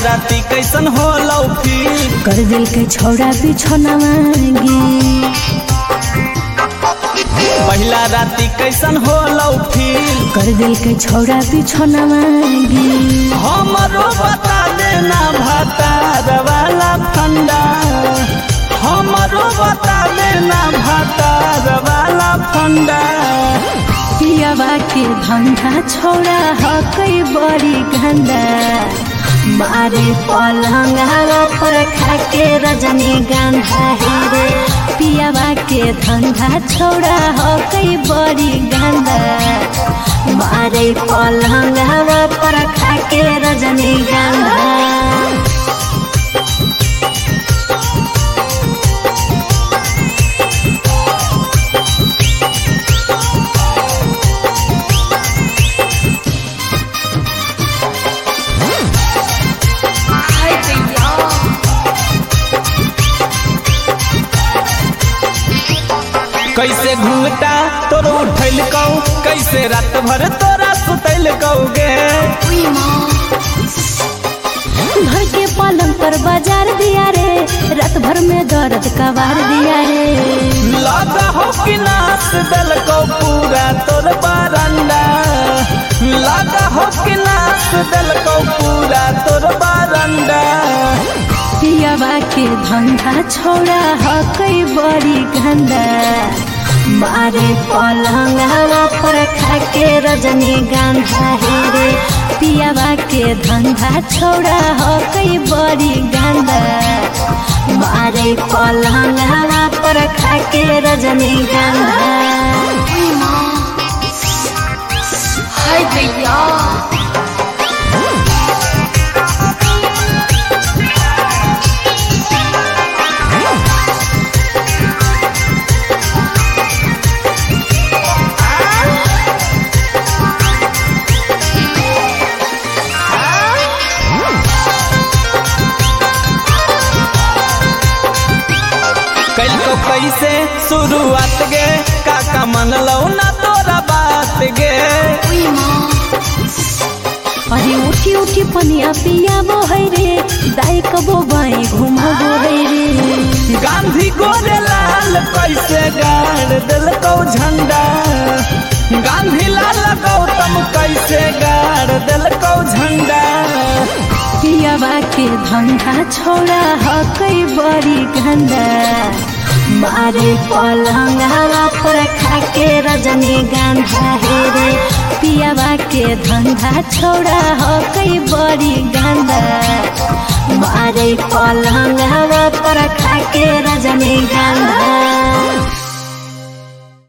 राती कैसन होलौ फिर कर दिल के छोड़ा बिछोना मांगी। पहला राती कैसन होलौ फिर कर दिल के छोड़ा बिछोना मांगी। हमरो बता देना भातार वाला फंडा, हमरो बता देना भातार वाला फंडा। पियावा के धंधा छोड़ा हकई बड़ी गंदा, मारे पलंगवा पर खाके रजनीगंधा हेरे। पियावा के धंधा छोड़ा हकई बड़ी गंदा, मारे पलंगवा पर खाके रजनीगंधा। कैसे घूंघटा तोर उठल कौ, कैसे रात भर तोरा सुतल कौगे। घर के पलंग पर बाजार दिया रे, रात भर में दर्द कबार दिया रे। लगा हो कि नाच दल को पूरा तोर बारंडा, लगा हो कि नाच दल को पूरा तोर बारंडा। पियावा के धंधा छोड़ा हकई बड़ी गंदा, मारे पलंगवा पर खाके रजनीगंधा हेरे। पियावा के धंधा छोड़ा हकई बड़ी गंदा, मारे पलंगवा पर खाके रजनीगंधा। हाय भैया कैसे शुरुआत गे काका मन लो ना तोरा बात गे। अरे उठी उठी पनिया पिया वो है रे, दाई कबो बाई घुमा वो है रे। गांधी गोरे लाल कैसे गाड़ दिल को झंडा, गांधी लाल गौतम कैसे गाड़ दिल को झंडा। पियावा के धंधा छोड़ा हकई बड़ी गंदा, मारे पलंगवा पर खाके रजनीगंधा हेरे। पियावा के धंधा छोड़ा हकई बड़ी गंदा, मारे पलंगवा पर खाके रजनीगंधा।